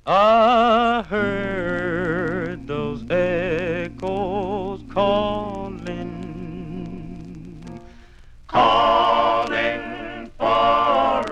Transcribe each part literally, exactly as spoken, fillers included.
I heard those echoes calling, calling far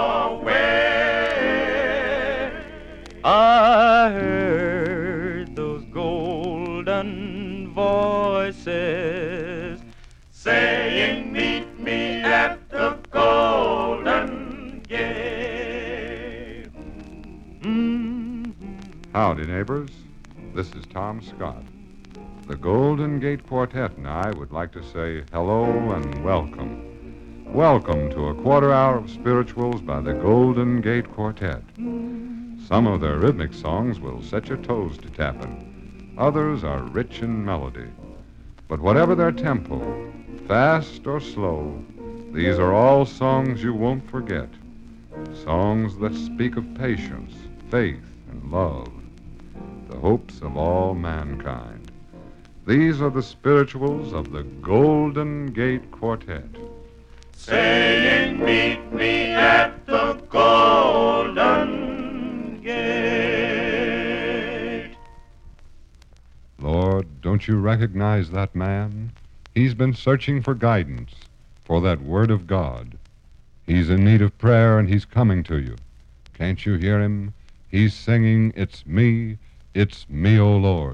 away. I heard those golden voices saying, meet me at the Golden Gate. Mm-hmm. Howdy, neighbors. This is Tom Scott. The Golden Gate Quartet and I would like to say hello and welcome. Welcome to a quarter hour of spirituals by the Golden Gate Quartet. Some of their rhythmic songs will set your toes to tapping. Others are rich in melody. But whatever their tempo, fast or slow, these are all songs you won't forget. Songs that speak of patience, faith, and love, the hopes of all mankind. These are the spirituals of the Golden Gate Quartet. Saying, meet me at the Golden Gate. Lord, don't you recognize that man? He's been searching for guidance, for that word of God. He's in need of prayer, and he's coming to you. Can't you hear him? He's singing, "It's me, it's me, O Lord."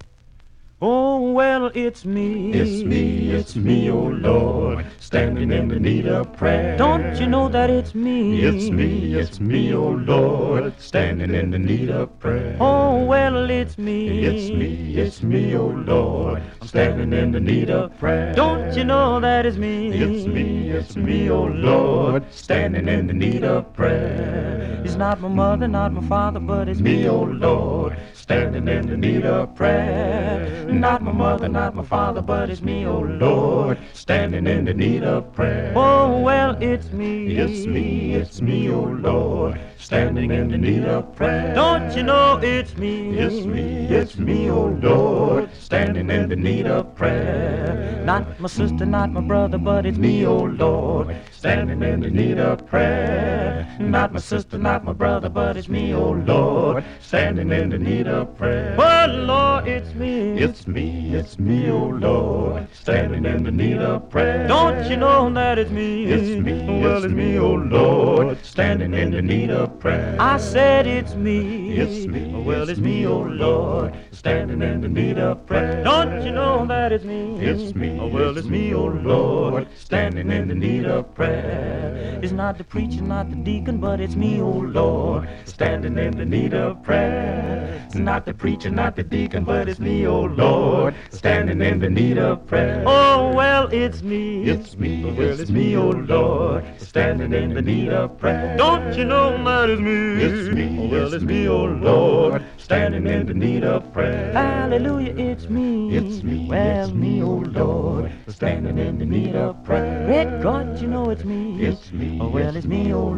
Oh, well, it's me. It's me, it's me, oh Lord, standing in the need of prayer. Don't you know that it's me? It's me, it's me, oh Lord, standing in the need of prayer. Oh, well, it's me. It's me, it's me, oh Lord, standing in the need of prayer. Don't you know that it's me? It's me, it's me, oh Lord, standing in the need of prayer. It's not my mother, not my father, but it's Me, oh Lord, standing in the need of prayer. Not my mother, not my father, but it's me, oh Lord, standing in the need of prayer. Oh, well, it's me. It's me, it's me, oh Lord, standing in the need of prayer. Don't you know it's me? It's me, it's me, oh Lord, standing in the need of prayer. Not my sister, not my brother, but it's Me, me, oh Lord, standing in the need of prayer. Not my sister, not my brother, but it's me, oh Lord, standing in the need of prayer. Oh, Lord, it's me. It's me, it's me, oh Lord, standing in the need of prayer. Don't you know that it's me? It's me, Well, it's me, oh Lord, standing in the need of prayer. I said it's me. It's me, Well, it's me, oh Lord, standing in the need of prayer. Don't you know that it's me? It's me, Well, it's me, oh oh Lord, standing in the need of prayer. It's not the preacher, not the deacon, but it's me, Oh oh Lord, standing in the need of prayer. It's not the preacher, not the deacon, but it's me, oh Lord, standing in the need of prayer. Oh, well, it's me. It's me, it's me, oh Lord, standing in the need of prayer. Don't you know that it's me? It's me, Well, it's me, oh Lord, standing in the need of prayer. Hallelujah, it's me. It's me, well, it's me, oh Lord, standing in the need of prayer. Great God, you know it's me. It's me, Oh, well, it's me, oh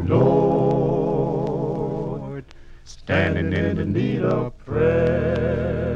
Lord, standing in the need of prayer.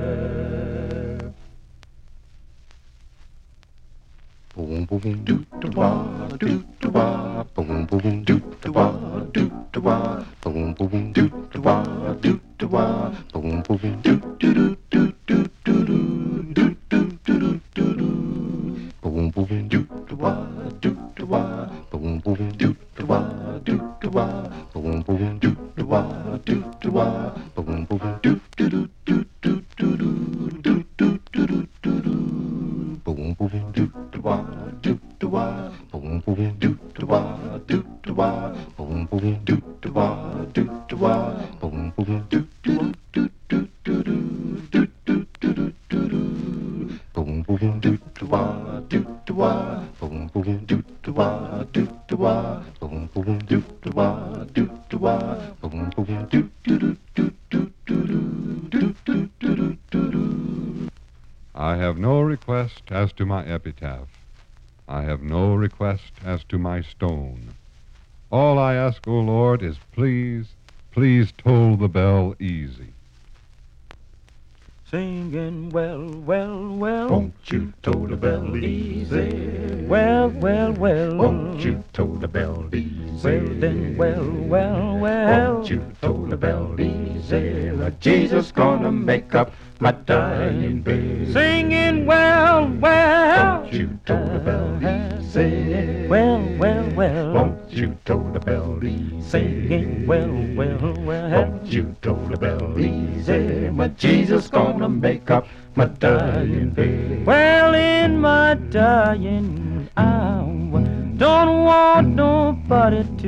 Boom, boom, doo doo wah, doo doo wah, boom, boom, doo doo wah, doo doo wah, boom, boom, doo doo wah, doo doo wah, boom, boom, doo doo doo doo doo doo doo doo doo doo doo. Boom, boom, doo doo wah, doo doo wah, boom, boom, doo doo wah, doo doo wah, boom, boom, doo doo wah, doo doo wah, boom, boom, doo doo doo doo doo doo doo doo doo doo doo. Boom, boom, doo doo wah, doo doo wah, boom, boom, doo doo wah, doo doo wah, boom, boom, doo doo wah, doo doo wah, boom, boom, doo doo doo doo doo doo doo doo doo doo doo. Boom, boom, doo doo wah, doo doo wah, boom, boom, doo doo wah, doo doo wah, boom, boom, doo doo wah, doo doo wah, boom, boom, doo doo doo doo doo doo doo doo doo doo. I have no request as to my epitaph. I have no request as to my stone. All I ask, O Lord, is please, please toll the bell easy. singing well, well, well. Won't you toll the bell easy? Well, well, well. Won't you toll the bell easy? Well then, well, well, well. Won't you toll the bell easy? My Jesus gonna make up my dying bed. Singing well, well. Won't you toll the bell easy? Well, well, well. Won't you toll the bell easy? Singing well, well, well. Won't you toll the bell easy? My Jesus gonna make up my dying bed. Well, in my dying hour, don't want nobody to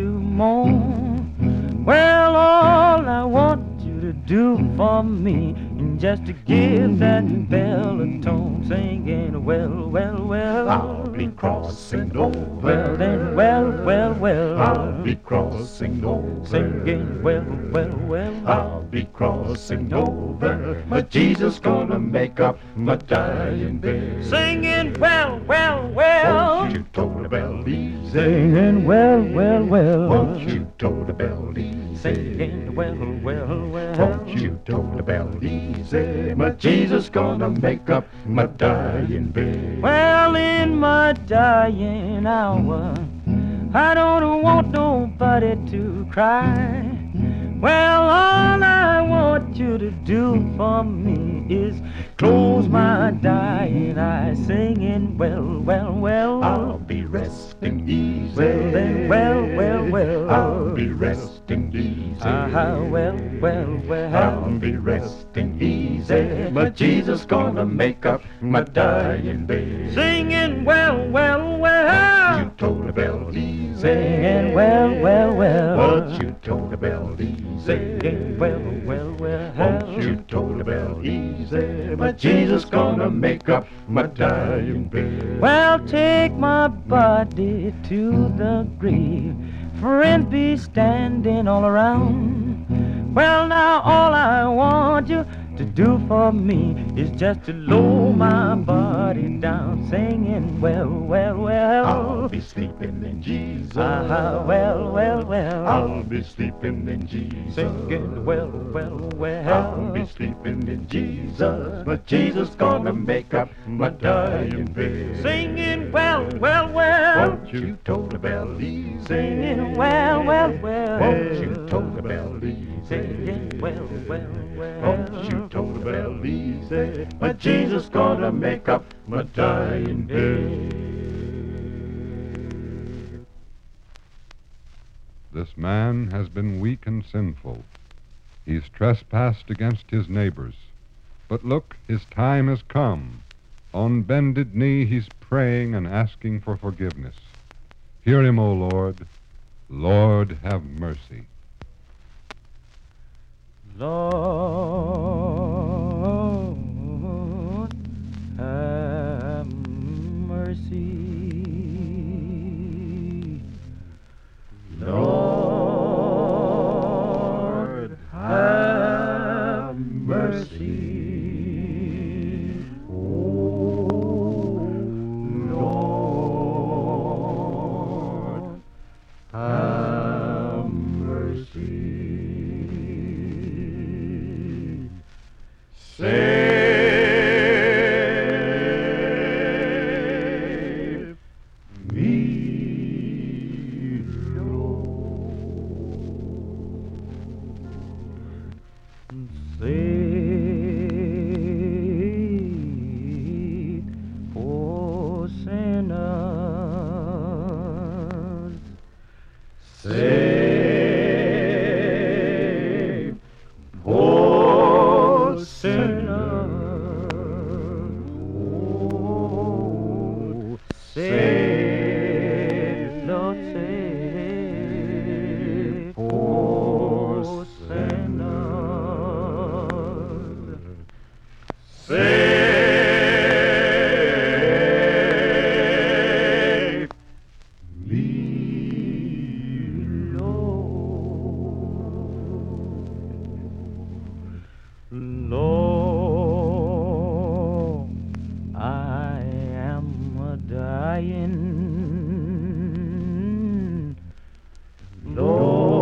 mourn. Well, all I want you to do for me is just to give that bell a tone, singing well, well, well. I'll be crossing over. Well then, well, well, well. I'll be crossing over. Singing well, well, well. I'll be crossing over. My Jesus gonna make up my dying bed. Singing well, well, well. Won't you toll the bell easy? Singing well, well, well. Won't you toll the bell easy? Singing well, well, well. Won't you toll the bell easy? My Jesus gonna make up my dying bed. Well, in my dying hour, I don't want nobody to cry. Well, all I want you to do for me is close my dying eyes, singing well, well, well. I'll be resting easy. Well then, well, well, well. I'll be resting easy. Ah, well, well, well. I'll be resting easy. My Jesus gonna make up my dying bed. Singing well, well, well. You toll the bell easy. Singing well, well, well. Won't you toll the bell easy? Singing well, well, well. Won't you toll the bell easy? My Jesus gonna make up my dying bed. Well, take my body to the grave. Friends be standing all around. Well, now all I want you to do for me is just to lower my body down, singing well, well, well. I'll be sleeping in Jesus. Ah, well, well, well. I'll be sleeping in Jesus. Singing well, well, well. I'll be sleeping in Jesus. But Jesus gonna make up my dying bed. Singing well, well, well. Won't you toll the bell easy? Singing well, well, well. Won't you toll the bell easy? Singing well, well, well. Won't you toll the bell easy? My Jesus gonna make up my dying bed. This man has been weak and sinful. He's trespassed against his neighbors. But look, his time has come. On bended knee, he's praying and asking for forgiveness. Hear him, O Lord. Lord, have mercy. Lord, have mercy. Lord, have mercy. Oh, Lord, have mercy. Save me, Lord. Save poor sinners. Save poor sinners. Oh, save, Lord, save poor sinners. Save me, Lord. Lord, I am a dying.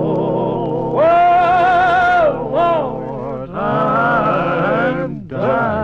Lord, Lord, I'm dying.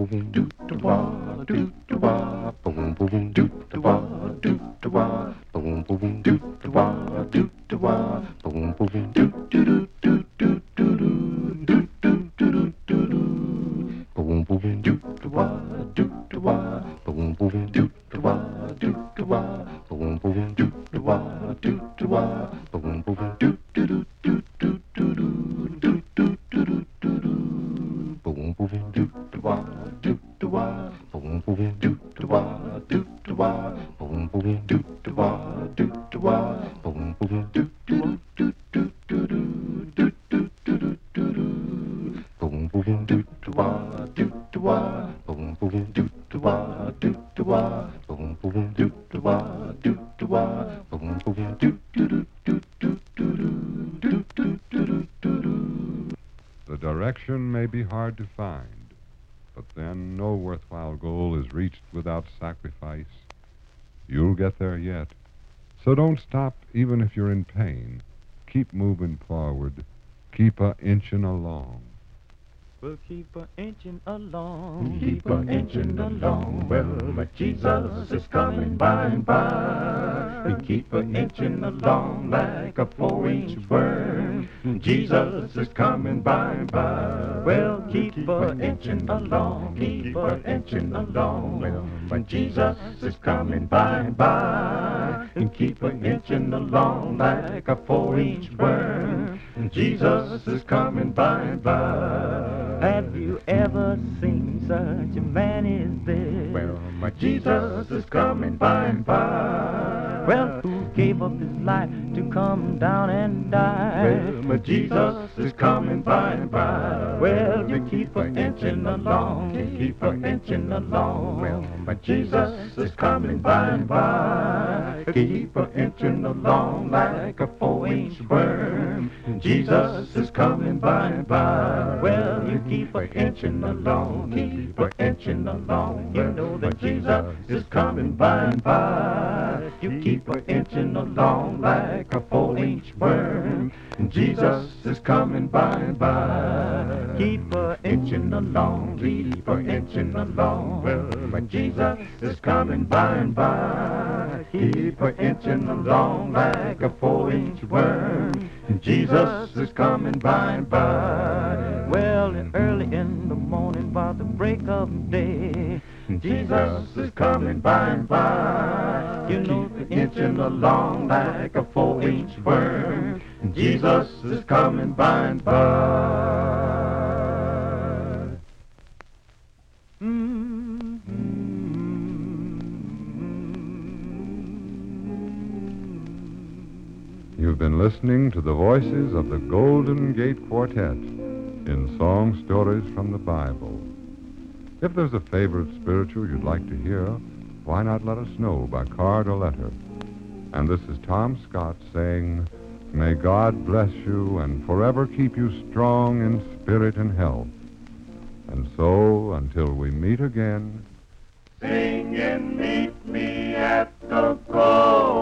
boom doot da wah doot da wah boom boom doot da wah doot da wah boom boom doot da wah doot da wah boom boom doot doot doot doot doot doot doot doot doot boom boom doot da wah doot da wah boom boom doot da wah doot da wah boom boom doot da wah doot da wah boom boom doot doot doot doot doot doot doot doot doot boom boom doot da wah doot da wah boom boom doot da wah doot da wah boom boom doot da wah doot da wah boom boom doot doot doot doot doot doot doot doot doot boom boom doot da wah doot da wah boom boom doot da wah doot da wah boom boom doot da wah doot da wah boom boom doot doot doot doot doot doot doot doot. The direction may be hard to find, but then no worthwhile goal is reached without sacrifice. You'll get there yet. So don't stop even if you're in pain. Keep moving forward. Keep a inching along. We'll keep a inching along. Keep a inching along. Well, but Jesus is coming by and by. We keep a inching along like a four-inch worm. Jesus is coming by and by. Well, keep a inching along. Keep a inching along. Well, but Jesus is coming by and by. And keep a inching along like a four-inch worm. Jesus is coming by and by. Have you ever seen such a man as this? Well, my Jesus is coming by and by. Well, who gave up his life to come down and die? Well, my Jesus is coming by and by. Well, you keep a inching along. You keep a inching along. Well, my Jesus is coming by and by. Keep a inching along like a four-inch worm. Jesus is coming by and by. Well, you keep a inching along. Keep a inching along. You know that Jesus is coming by and by. You keep a inching along like a four-inch worm. Jesus is coming by and by. Keep a Inching along, keep a inching along. Well, my Jesus is coming by and by. Keep a inching along like a four-inch worm. Jesus is coming by and by. Well, and early in the morning by the break of day, Jesus is coming by and by. You know Keep inching along like a four-inch worm. Jesus is coming by and by. You've been listening to the voices of the Golden Gate Quartet in song stories from the Bible. If there's a favorite spiritual you'd like to hear, why not let us know by card or letter? And this is Tom Scott saying, may God bless you and forever keep you strong in spirit and health. And so, until we meet again, Sing and meet me at the goal.